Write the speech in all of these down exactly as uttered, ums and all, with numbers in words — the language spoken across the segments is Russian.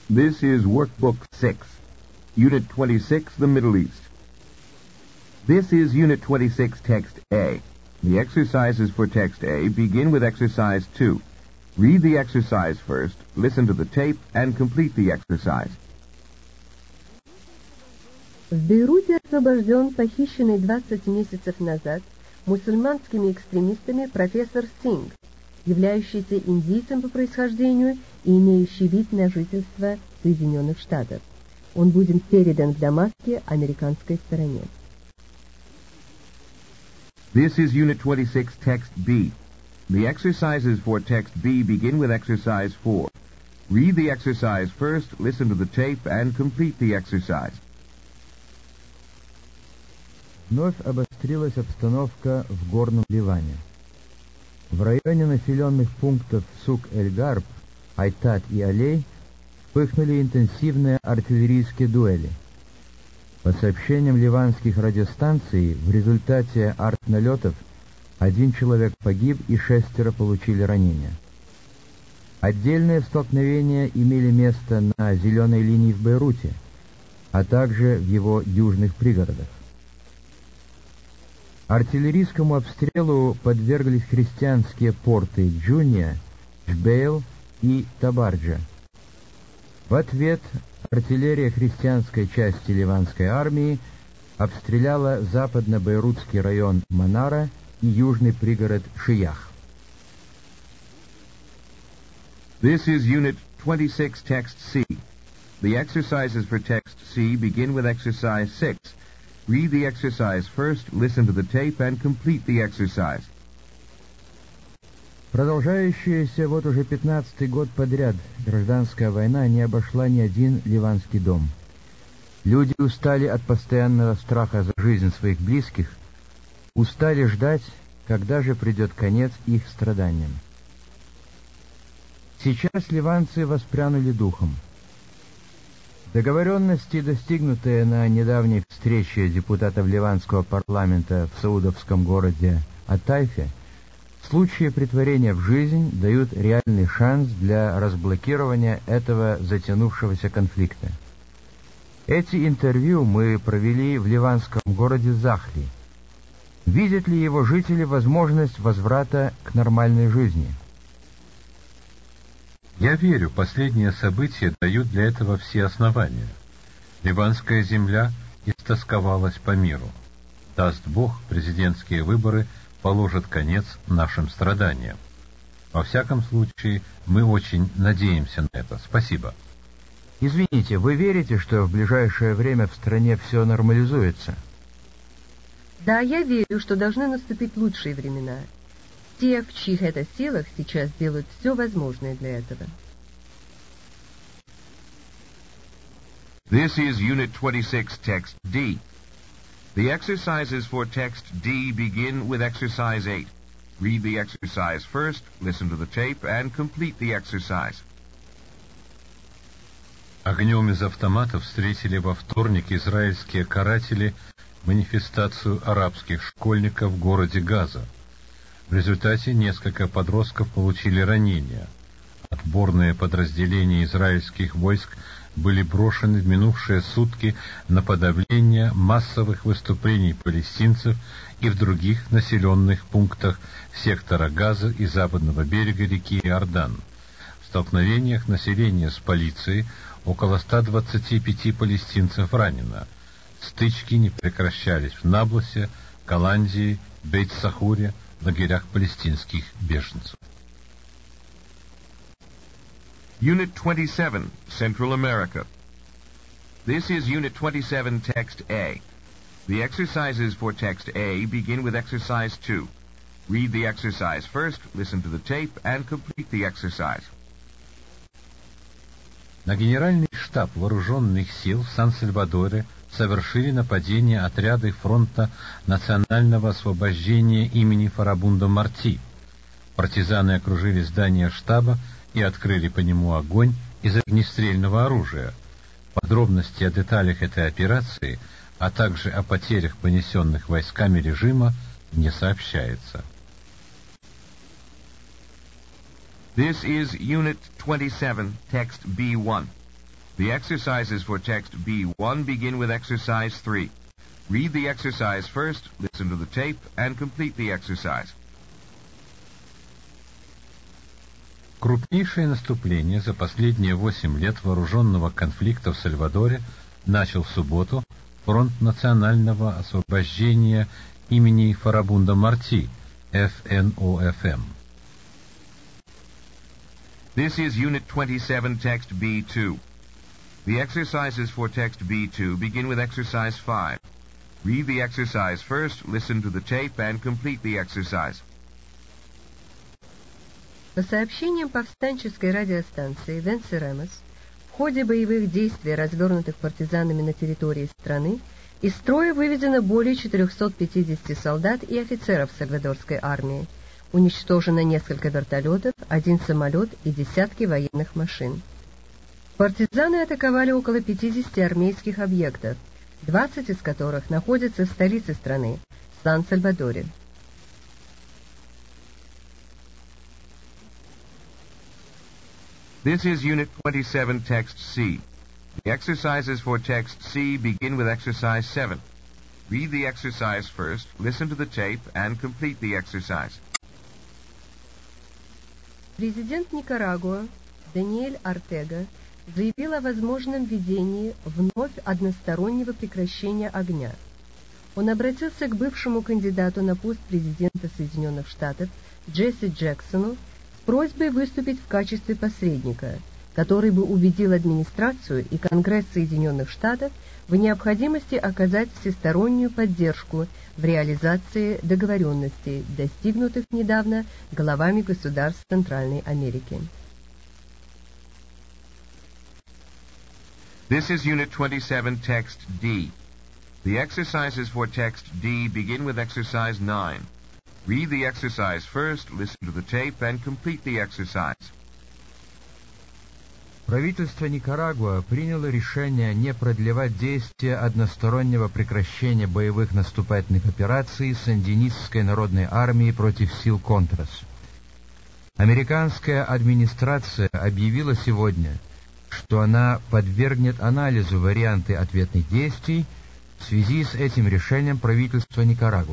This is Workbook six, Unit twenty-six, the Middle East. This is Unit twenty-six, Text A. The exercises for Text A begin with Exercise two. Read the exercise first, listen to the tape, and complete the exercise. В Бейруте освобожден похищенный двадцать месяцев назад мусульманскими экстремистами профессор Синг, являющийся индийцем по происхождению и имеющий вид на жительство Соединенных Штатов. Он будет передан в Дамаске американской стороне. This is Unit twenty-six, Text B. The exercises for Text B begin with Exercise four. Read the exercise first, listen to the tape, and complete the exercise. Вновь обострилась обстановка в горном Ливане. В районе населенных пунктов Сук-эль-Гарб, Айтат и Алей вспыхнули интенсивные артиллерийские дуэли. По сообщениям ливанских радиостанций, в результате артналетов один человек погиб и шестеро получили ранения. Отдельные столкновения имели место на зеленой линии в Бейруте, а также в его южных пригородах. Артиллерийскому обстрелу подверглись христианские порты Джуния, Джбейл и Табарджа. В ответ артиллерия христианской части ливанской армии обстреляла западно-бейрутский район Манара и южный пригород Шиях. This is Unit twenty-six, Text C. The exercises for Text C begin with Exercise six. Read the exercise first, listen to the tape, and complete the exercise. Продолжающаяся вот уже пятнадцатый год подряд гражданская война не обошла ни один ливанский дом. Люди устали от постоянного страха за жизнь своих близких, устали ждать, когда же придет конец их страданиям. Сейчас ливанцы воспрянули духом. Договоренности, достигнутые на недавней встрече депутатов ливанского парламента в саудовском городе Атайфе, в случае претворения в жизнь дают реальный шанс для разблокирования этого затянувшегося конфликта. Эти интервью мы провели в ливанском городе Захли. Видят ли его жители возможность возврата к нормальной жизни? Я верю, последние события дают для этого все основания. Ливанская земля истосковалась по миру. Даст Бог, президентские выборы положат конец нашим страданиям. Во всяком случае, мы очень надеемся на это. Спасибо. Извините, вы верите, что в ближайшее время в стране все нормализуется? Да, я верю, что должны наступить лучшие времена. Те, в чьих это силах, сейчас делают все возможное для этого. This is Unit twenty-six, Text D. The exercises for Text D begin with Exercise eight. Read the exercise first, listen to the tape, and complete the exercise. Огнем из автоматов встретили во вторник израильские каратели манифестацию арабских школьников в городе Газа. В результате несколько подростков получили ранения. Отборные подразделения израильских войск были брошены в минувшие сутки на подавление массовых выступлений палестинцев и в других населенных пунктах сектора Газа и западного берега реки Иордан. В столкновениях населения с полицией около ста двадцати пяти палестинцев ранено. Стычки не прекращались в Наблусе, Голландии, Бейт-Сахуре, лагерях палестинских беженцев. Unit twenty-seven, Central America. This is Unit twenty-seven, Text A. The exercises for Text A begin with Exercise two. Read the exercise first, listen to the tape, and complete the exercise. На Генеральный штаб вооруженных сил в Сан-Сальвадоре совершили нападение отряды фронта национального освобождения имени Фарабундо Марти. Партизаны окружили здание штаба и открыли по нему огонь из огнестрельного оружия. Подробности о деталях этой операции, а также о потерях, понесенных войсками режима, не сообщается. This is Unit twenty-seven, Text B one. The exercises for text B one begin with exercise three. Read the exercise first, listen to the tape, and complete the exercise. Крупнейшее наступление за последние восемь лет вооруженного конфликта в Сальвадоре начал в субботу Фронт национального освобождения имени Фарабунда Марти, эф эн о эф эм. This is Unit twenty-seven, Text B two. The exercises for Text B two begin with Exercise five. Read the exercise first, listen to the tape, and complete the exercise. По сообщениям повстанческой радиостанции Венцеремос, в ходе боевых действий, развернутых партизанами на территории страны, из строя выведено более четырехсот пятидесяти солдат и офицеров сальвадорской армии. Уничтожено несколько вертолетов, один самолет и десятки военных машин. Партизаны атаковали около пятидесяти армейских объектов, двадцать из которых находятся в столице страны, Сан-Сальвадоре. This is Unit twenty-seven, Text C. The exercises for Text C begin with Exercise seven. Read the exercise first, listen to the tape, and complete the exercise. Президент Никарагуа Даниэль Ортега заявил о возможном введении вновь одностороннего прекращения огня. Он обратился к бывшему кандидату на пост президента Соединенных Штатов Джесси Джексону с просьбой выступить в качестве посредника, который бы убедил администрацию и Конгресс Соединенных Штатов в необходимости оказать всестороннюю поддержку в реализации договоренностей, достигнутых недавно главами государств Центральной Америки. This is Unit twenty-seven, Text D. The exercises for Text D begin with Exercise nine. Read the exercise first, listen to the tape, and complete the exercise. Правительство Никарагуа приняло решение не продлевать действие одностороннего прекращения боевых наступательных операций Сандинистской народной армии против сил Контрас. Американская администрация объявила сегодня, что она подвергнет анализу варианты ответных действий в связи с этим решением правительства Никарагуа.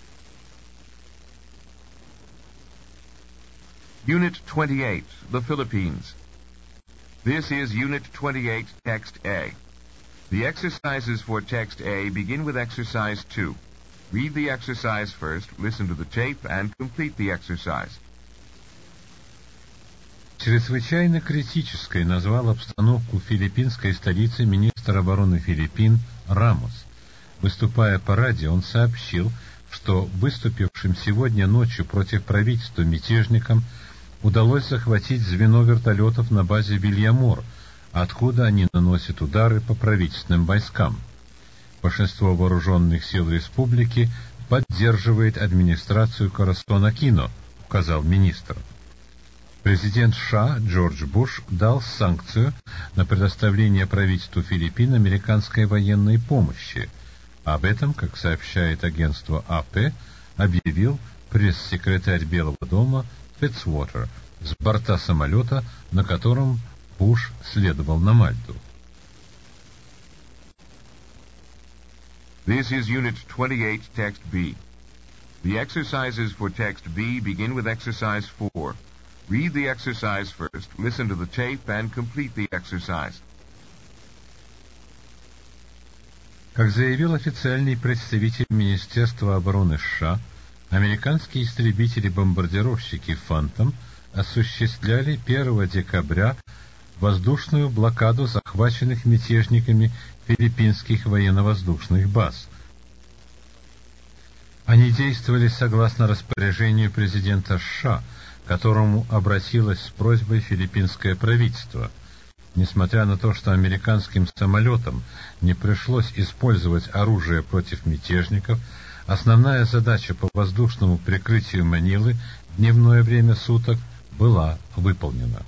Unit twenty-eight, the Philippines. This is Unit twenty-eight, Text A. The exercises for Text A begin with Exercise two. Read the exercise first, listen to the tape, and complete the exercise. Чрезвычайно критической назвал обстановку в филиппинской столице министр обороны Филиппин Рамос. Выступая по радио, он сообщил, что выступившим сегодня ночью против правительства мятежникам удалось захватить звено вертолетов на базе Вильямор, откуда они наносят удары по правительственным войскам. Большинство вооруженных сил республики поддерживает администрацию Коразон Акино, указал министр. Президент США Джордж Буш дал санкцию на предоставление правительству Филиппин американской военной помощи. Об этом, как сообщает агентство а пэ, объявил пресс-секретарь Белого дома Фитцвотер с борта самолета, на котором Буш следовал на Мальту. This is Unit twenty-eight, Text B. The exercises for Text B begin with Exercise four. Read the exercise first, listen to the tape, and complete the exercise. Как заявил официальный представитель Министерства обороны США, американские истребители-бомбардировщики «Фантом» осуществляли первого декабря воздушную блокаду захваченных мятежниками филиппинских военно-воздушных баз. Они действовали согласно распоряжению президента США, к которому обратилось с просьбой филиппинское правительство. Несмотря на то, что американским самолетам не пришлось использовать оружие против мятежников, основная задача по воздушному прикрытию Манилы в дневное время суток была выполнена.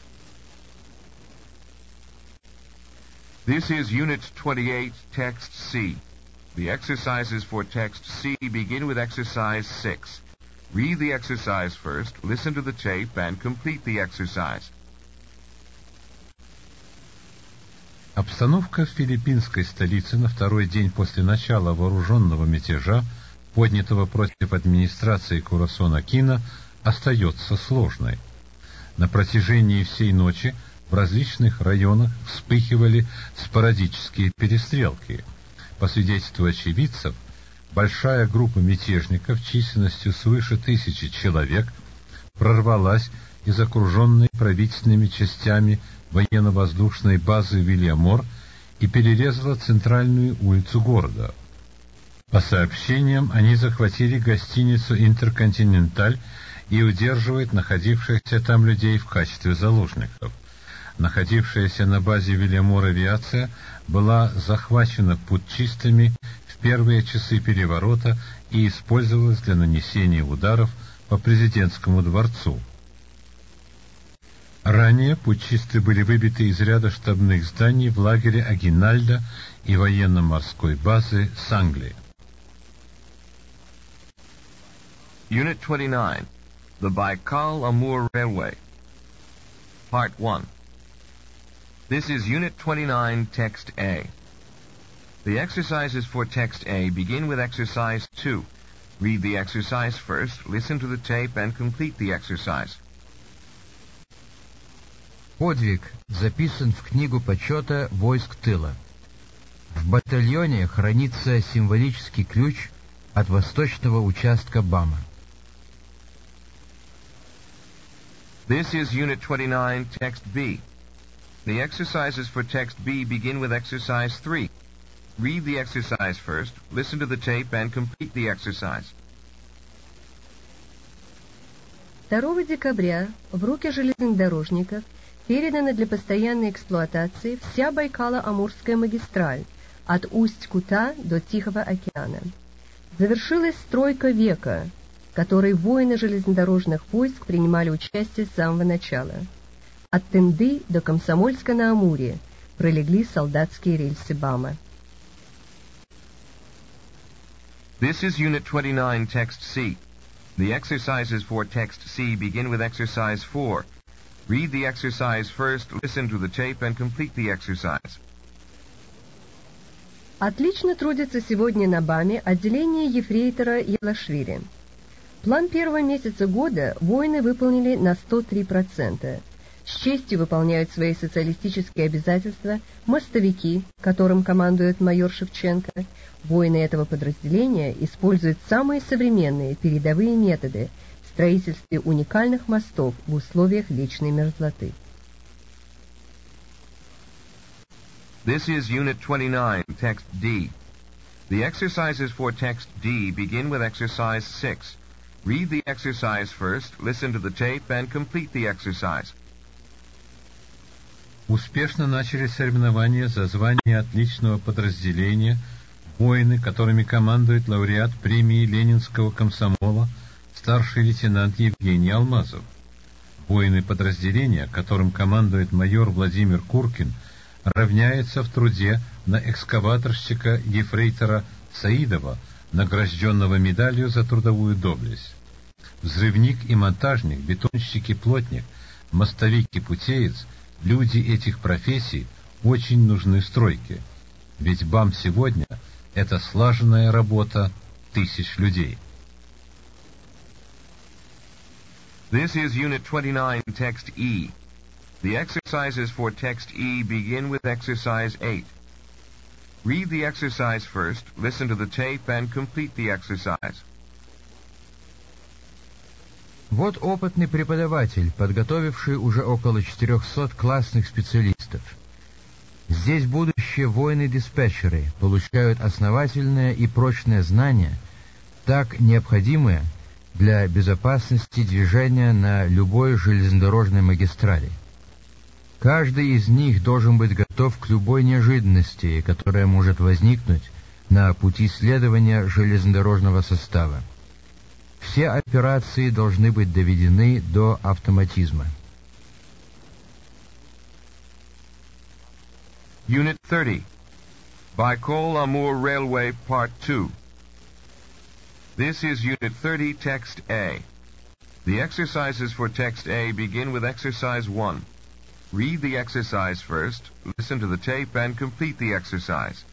This is Unit twenty-eight, Text C. The exercises for Text C begin with Exercise six. Read the exercise first, listen to the tape, and complete the exercise. Обстановка в филиппинской столице на второй день после начала вооруженного мятежа, поднятого против администрации Курасона Акино, остается сложной. На протяжении всей ночи в различных районах вспыхивали спорадические перестрелки. По свидетельству очевидцев, большая группа мятежников численностью свыше тысячи человек прорвалась из окруженной правительственными частями военно-воздушной базы Вильямор и перерезала центральную улицу города. По сообщениям, они захватили гостиницу «Интерконтиненталь» и удерживают находившихся там людей в качестве заложников. Находившаяся на базе Вильямор авиация была захвачена путчистами в первые часы переворота и использовалась для нанесения ударов по президентскому дворцу. Ранее путчисты были выбиты из ряда штабных зданий в лагере Агинальдо и военно-морской базы Сангли. Unit twenty-nine, the Baikal-Amur Railway. Part one. This is Unit twenty-nine, Text A. The exercises for Text A begin with Exercise two. Read the exercise first, listen to the tape, and complete the exercise. Подвиг записан в книгу почета войск тыла. В батальоне хранится символический ключ от восточного участка БАМа. This is Unit twenty-nine, Text B. The exercises for Text B begin with Exercise three. Read the exercise first, listen to the tape, and complete the exercise. второго декабря в руки железнодорожников передана для постоянной эксплуатации вся Байкало-Амурская магистраль от Усть-Кута до Тихого океана. Завершилась стройка века, в которой воины железнодорожных войск принимали участие с самого начала. От Тынды до Комсомольска-на-Амуре пролегли солдатские рельсы БАМа. This is Unit twenty-nine, Text C. The exercises for Text C begin with Exercise four. Read the exercise first, listen to the tape, and complete the exercise. Отлично трудится сегодня на БАМе отделение ефрейтора Елашвили. План первого месяца года воины выполнили на сто три процента. С честью выполняют свои социалистические обязательства мостовики, которым командует майор Шевченко. Воины этого подразделения используют самые современные передовые методы в строительстве уникальных мостов в условиях вечной мерзлоты. This is Unit twenty-nine, Text D. The exercises for Text D begin with Exercise six. Read the exercise first, listen to the tape, and complete the exercise. Успешно начались соревнования за звание отличного подразделения, воины, которыми командует лауреат премии Ленинского комсомола, старший лейтенант Евгений Алмазов. Воины подразделения, которым командует майор Владимир Куркин, равняется в труде на экскаваторщика ефрейтора Саидова, награжденного медалью за трудовую доблесть. Взрывник и монтажник, бетонщик и плотник, мостовик и путеец, люди этих профессий очень нужны стройке, ведь БАМ сегодня — это слаженная работа тысяч людей. This is Unit twenty-nine, Text E. The exercises for Text E begin with Exercise eight. Read the exercise first, listen to the tape, and complete the exercise. Вот опытный преподаватель, подготовивший уже около четырехсот классных специалистов. Здесь будущие воины-диспетчеры получают основательное и прочное знание, так необходимое для безопасности движения на любой железнодорожной магистрали. Каждый из них должен быть готов к любой неожиданности, которая может возникнуть на пути следования железнодорожного состава. Все операции должны быть доведены до автоматизма. Unit thirty. Baikal-Amur Railway, Part two. This is Unit thirty, Text A. The exercises for Text A begin with Exercise one. Read the exercise first, listen to the tape, and complete the exercise.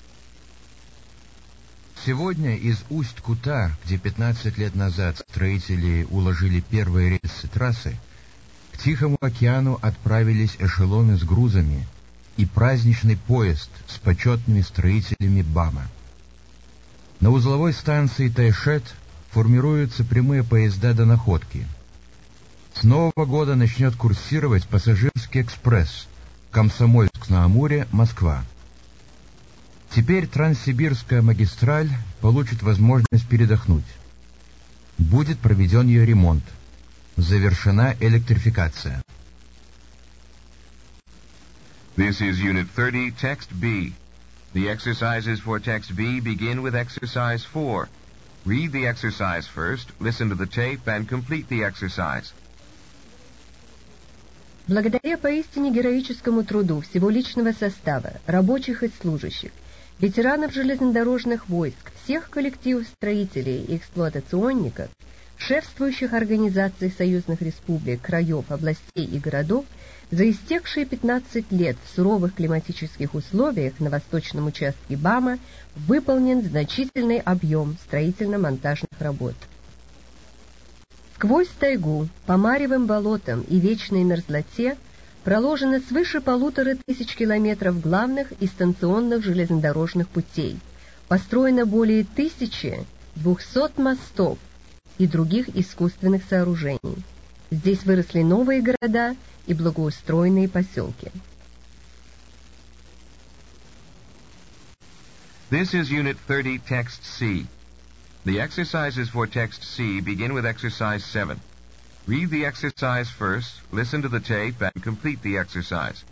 Сегодня из Усть-Кута, где пятнадцать лет назад строители уложили первые рельсы трассы, к Тихому океану отправились эшелоны с грузами и праздничный поезд с почетными строителями БАМа. На узловой станции Тайшет формируются прямые поезда до Находки. С Нового года начнет курсировать пассажирский экспресс Комсомольск-на-Амуре, Москва. Теперь Транссибирская магистраль получит возможность передохнуть. Будет проведен ее ремонт. Завершена электрификация. This is Unit thirty, Text B. The exercises for Text B begin with Exercise four. Read the exercise first, listen to the tape, and complete the exercise. Благодаря поистине героическому труду всего личного состава, рабочих и служащих, ветеранов железнодорожных войск, всех коллективов строителей и эксплуатационников, шефствующих организаций союзных республик, краев, областей и городов, за истекшие пятнадцать лет в суровых климатических условиях на восточном участке БАМа выполнен значительный объем строительно-монтажных работ. Сквозь тайгу, по маревым болотам и вечной мерзлоте проложено свыше полутора тысяч километров главных и станционных железнодорожных путей, построено более тысячи двухсот мостов и других искусственных сооружений. Здесь выросли новые города и благоустроенные поселки. This is Unit thirty, Text C. The exercises for Text C begin with Exercise seven. Read the exercise first, listen to the tape, and complete the exercise.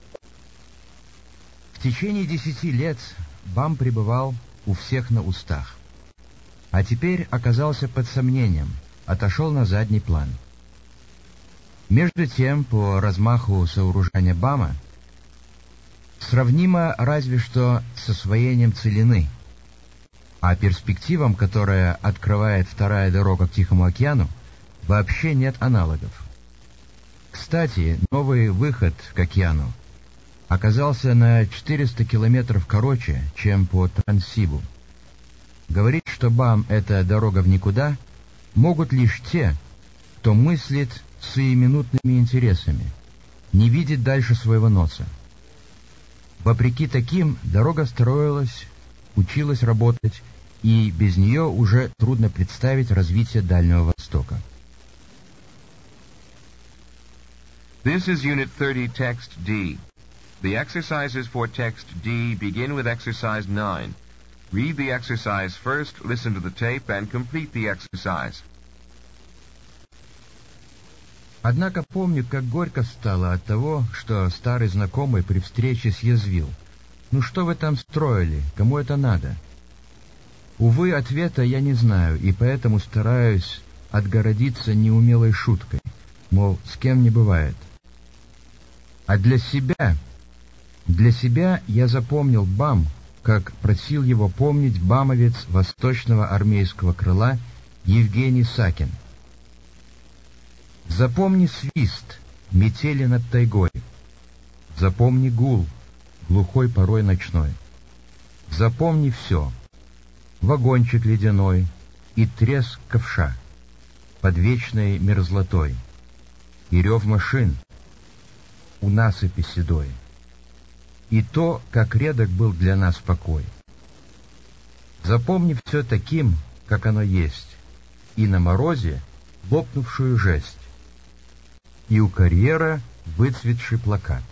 В течение десяти лет БАМ пребывал у всех на устах. А теперь оказался под сомнением, отошел на задний план. Между тем, по размаху сооружения БАМа, сравнимо разве что с освоением целины, а перспективам, которые открывает вторая дорога к Тихому океану, вообще нет аналогов. Кстати, новый выход к океану оказался на четыреста километров короче, чем по Транссибу. Говорить, что БАМ — это дорога в никуда, могут лишь те, кто мыслит сиюминутными интересами, не видит дальше своего носа. Вопреки таким, дорога строилась, училась работать, и без нее уже трудно представить развитие Дальнего Востока. This is Unit thirty, Text D. The exercises for Text D begin with Exercise nine. Read the exercise first, listen to the tape, and complete the exercise. Однако помню, как горько стало от того, что старый знакомый при встрече съязвил. «Ну что вы там строили? Кому это надо?» Увы, ответа я не знаю, и поэтому стараюсь отгородиться неумелой шуткой, мол, с кем не бывает. А для себя, для себя я запомнил БАМ, как просил его помнить бамовец Восточного армейского крыла Евгений Сакин. Запомни свист метели над тайгой, запомни гул, глухой порой ночной. Запомни все, вагончик ледяной и треск ковша под вечной мерзлотой, и рев машин у насыпи седой, и то, как редок был для нас покой. Запомни все таким, как оно есть, и на морозе лопнувшую жесть, и у карьера выцветший плакат.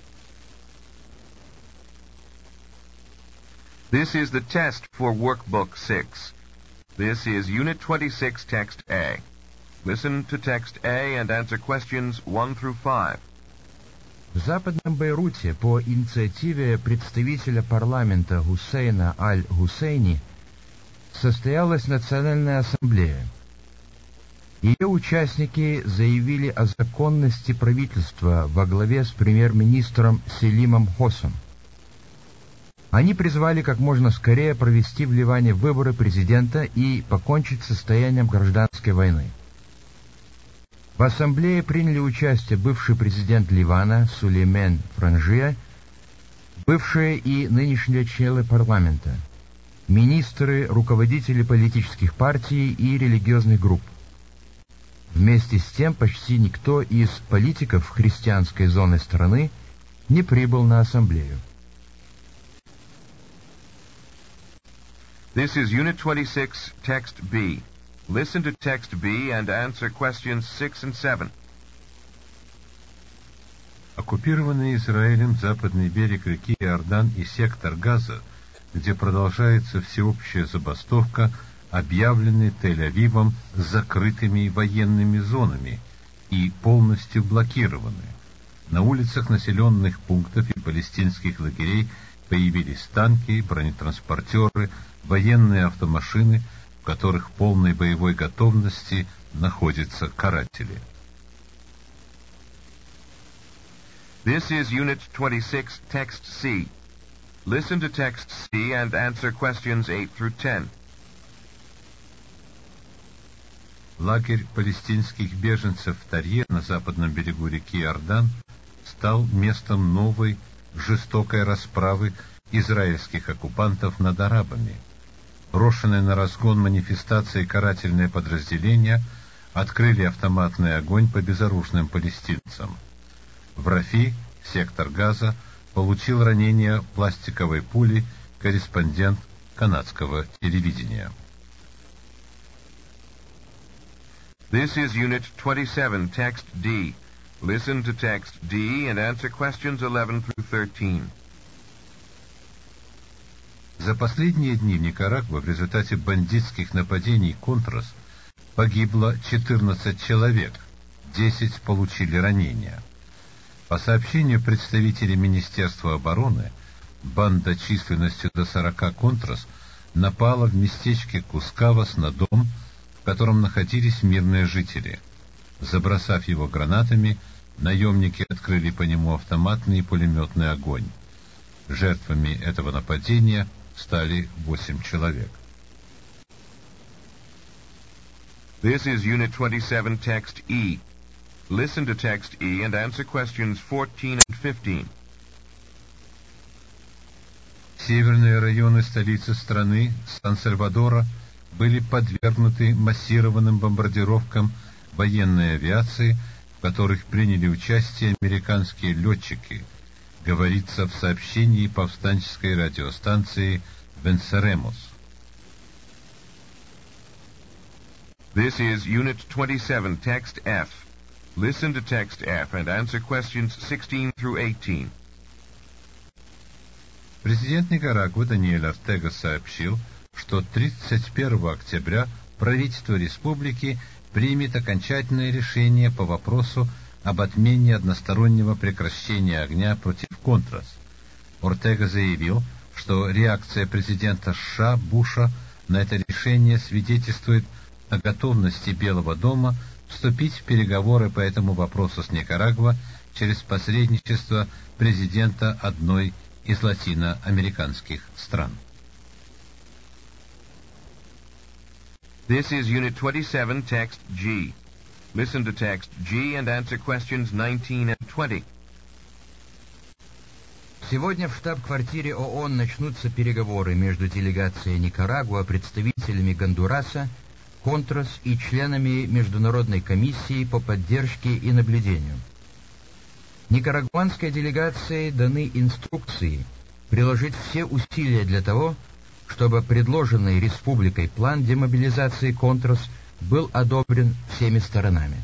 This is the test for Workbook six. This is Unit twenty-six, Text A. Listen to Text A and answer questions one through five. В Западном Бейруте по инициативе представителя парламента Хусейна Аль-Хусейни состоялась Национальная ассамблея. Ее участники заявили о законности правительства во главе с премьер-министром Селимом Хосом. Они призвали как можно скорее провести в Ливане выборы президента и покончить с состоянием гражданской войны. В ассамблее приняли участие бывший президент Ливана Сулеймен Франжия, бывшие и нынешние члены парламента, министры, руководители политических партий и религиозных групп. Вместе с тем почти никто из политиков христианской зоны страны не прибыл на ассамблею. This is Unit twenty-six, Text B. Listen to Text B and answer questions six and seven. Оккупированный Израилем западный берег реки Иордан и сектор Газа, где продолжается всеобщая забастовка, объявлены Тель-Авивом закрытыми военными зонами и полностью блокированы. На улицах населенных пунктов и палестинских лагерей появились танки, бронетранспортеры, военные автомашины, в которых в полной боевой готовности находятся каратели. This is Unit twenty-six, Text C. Listen to Text C and answer questions eight through ten. Лагерь палестинских беженцев в Тарье на западном берегу реки Иордан стал местом новой жестокой расправы израильских оккупантов над арабами. Брошенные на разгон манифестации карательные подразделения открыли автоматный огонь по безоружным палестинцам. В Рафи, сектор Газа, получил ранение пластиковой пули корреспондент канадского телевидения. This is Unit twenty-seven, Text D. Listen to Text D and answer questions eleven through thirteen. За последние дни в Никарагуа в результате бандитских нападений «Контрас» погибло четырнадцать человек, десять получили ранения. По сообщению представителей Министерства обороны, банда численностью до сорока «Контрас» напала в местечке Кускавас на дом, в котором находились мирные жители. Забросав его гранатами, наемники открыли по нему автоматный и пулеметный огонь. Жертвами этого нападения стали восемь человек. This is Unit twenty-seven, Text E. Listen to Text E and answer questions fourteen and fifteen. Северные районы столицы страны, Сан-Сальвадора, были подвергнуты массированным бомбардировкам военной авиации, в которых приняли участие американские летчики, говорится в сообщении повстанческой радиостанции «Венсеремос». This is Unit twenty-seven, Text F. Listen to Text F and answer questions sixteen through eighteen. Президент Никарагуа Даниэль Ортега сообщил, что тридцать первого октября правительство республики примет окончательное решение по вопросу об отмене одностороннего прекращения огня против «Контрас». Ортега заявил, что реакция президента США Буша на это решение свидетельствует о готовности Белого дома вступить в переговоры по этому вопросу с Никарагуа через посредничество президента одной из латиноамериканских стран. This is Unit twenty-seven, Text G. Listen to Text G and answer questions nineteen and twenty. Сегодня в штаб-квартире ООН начнутся переговоры между делегацией Никарагуа, представителями Гондураса, «Контрас» и членами Международной комиссии по поддержке и наблюдению. Никарагуанской делегации даны инструкции приложить все усилия для того, чтобы предложенный республикой план демобилизации «Контрас» был одобрен всеми сторонами.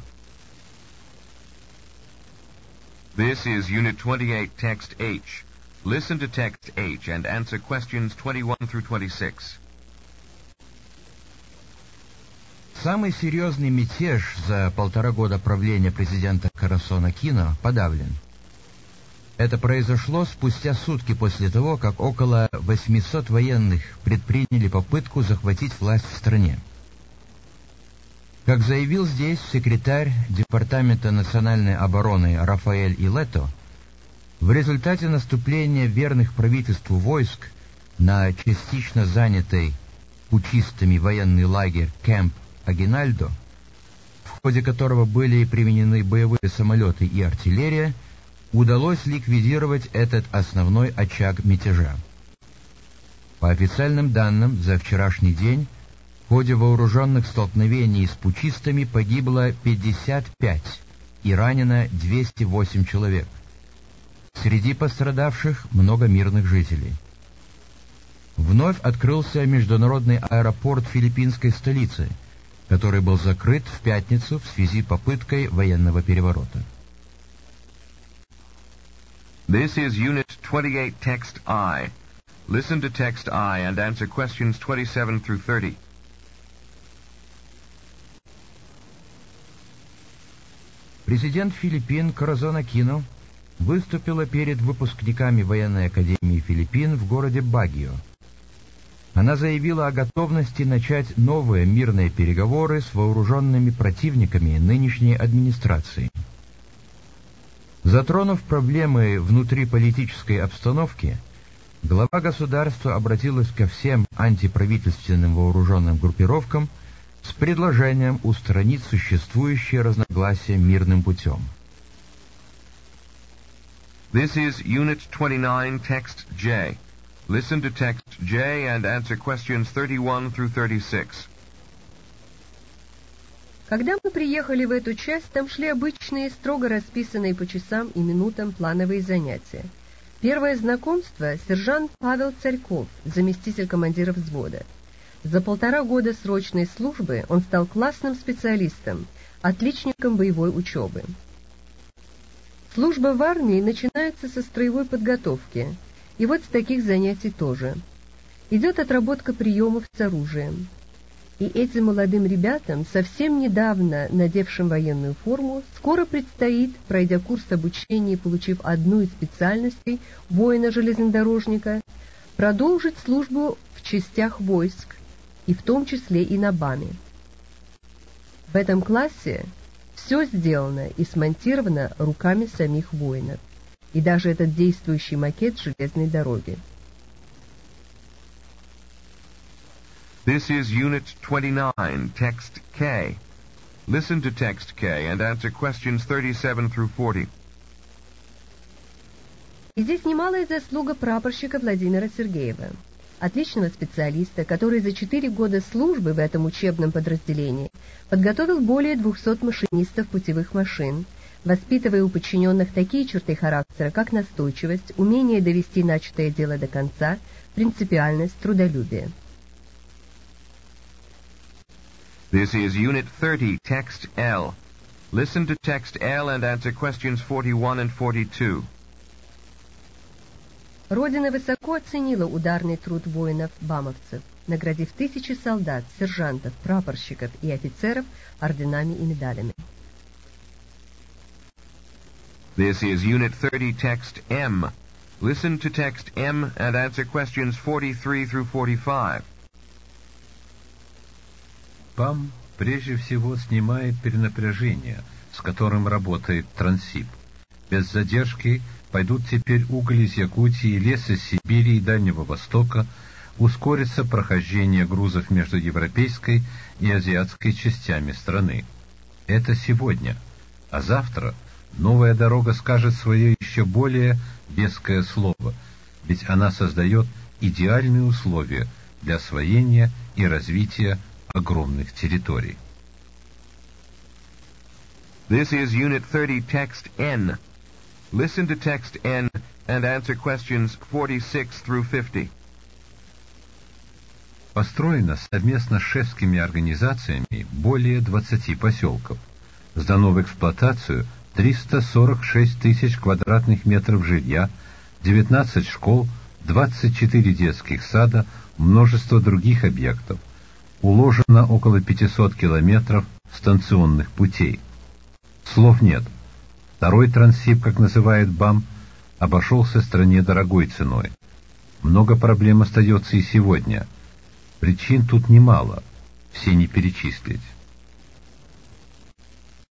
This is Unit twenty-eight, Text H. Listen to Text H and answer questions twenty-one through twenty-six. Самый серьезный мятеж за полтора года правления президента Корасона Кино подавлен. Это произошло спустя сутки после того, как около восьмисот военных предприняли попытку захватить власть в стране. Как заявил здесь секретарь Департамента национальной обороны Рафаэль Илето, в результате наступления верных правительству войск на частично занятый путчистами военный лагерь Кэмп Агинальдо, в ходе которого были применены боевые самолеты и артиллерия, удалось ликвидировать этот основной очаг мятежа. По официальным данным, за вчерашний день в ходе вооруженных столкновений с путчистами погибло пятьдесят пять и ранено двести восемь человек. Среди пострадавших много мирных жителей. Вновь открылся международный аэропорт филиппинской столицы, который был закрыт в пятницу в связи с попыткой военного переворота. This is Unit twenty-eight, Text I. Listen to Text I and answer questions twenty-seven through thirty. Президент Филиппин Коразон Акино выступила перед выпускниками военной академии Филиппин в городе Багио. Она заявила о готовности начать новые мирные переговоры с вооруженными противниками нынешней администрации. Затронув проблемы внутриполитической обстановки, глава государства обратилась ко всем антиправительственным вооруженным группировкам с предложением устранить существующие разногласия мирным путем. This is Unit twenty-nine, Text J. Listen to Text J and answer questions thirty-one through thirty-six. Когда мы приехали в эту часть, там шли обычные, строго расписанные по часам и минутам плановые занятия. Первое знакомство — сержант Павел Царьков, заместитель командира взвода. За полтора года срочной службы он стал классным специалистом, отличником боевой учебы. Служба в армии начинается со строевой подготовки, и вот с таких занятий тоже. Идет отработка приемов с оружием. И этим молодым ребятам, совсем недавно надевшим военную форму, скоро предстоит, пройдя курс обучения и получив одну из специальностей воина-железнодорожника, продолжить службу в частях войск, и в том числе и на БАМе. В этом классе все сделано и смонтировано руками самих воинов, и даже этот действующий макет железной дороги. This is Unit twenty-nine, Text K. Listen to Text K and answer questions thirty-seven through forty. И здесь немалая заслуга прапорщика Владимира Сергеева, отличного специалиста, который за четыре года службы в этом учебном подразделении подготовил более двухсот машинистов путевых машин, воспитывая у подчиненных такие черты характера, как настойчивость, умение довести начатое дело до конца, принципиальность, трудолюбие. This is Unit thirty, Text L. Listen to Text L and answer questions forty-one and forty-two. Родина высоко оценила ударный труд воинов-бамовцев, наградив тысячи солдат, сержантов, прапорщиков и офицеров орденами и медалями. This is Unit thirty, Text M. Listen to Text M and answer questions forty-three through forty-five. БАМ прежде всего снимает перенапряжение, с которым работает Транссиб. Без задержки пойдут теперь уголь из Якутии, лес из Сибири и Дальнего Востока, ускорится прохождение грузов между европейской и азиатской частями страны. Это сегодня, а завтра новая дорога скажет свое еще более веское слово, ведь она создает идеальные условия для освоения и развития огромных территорий. This is Unit thirty, Text N. Listen to Text N and answer questions forty-six through fifty. Построено совместно с шефскими организациями более двадцати поселков. Сдано в эксплуатацию триста сорок шесть тысяч квадратных метров жилья, девятнадцать школ, двадцать четыре детских сада, множество других объектов. Уложено около пятисот километров станционных путей. Слов нет. Второй Транссиб, как называет БАМ, обошелся стране дорогой ценой. Много проблем остается и сегодня. Причин тут немало, все не перечислить.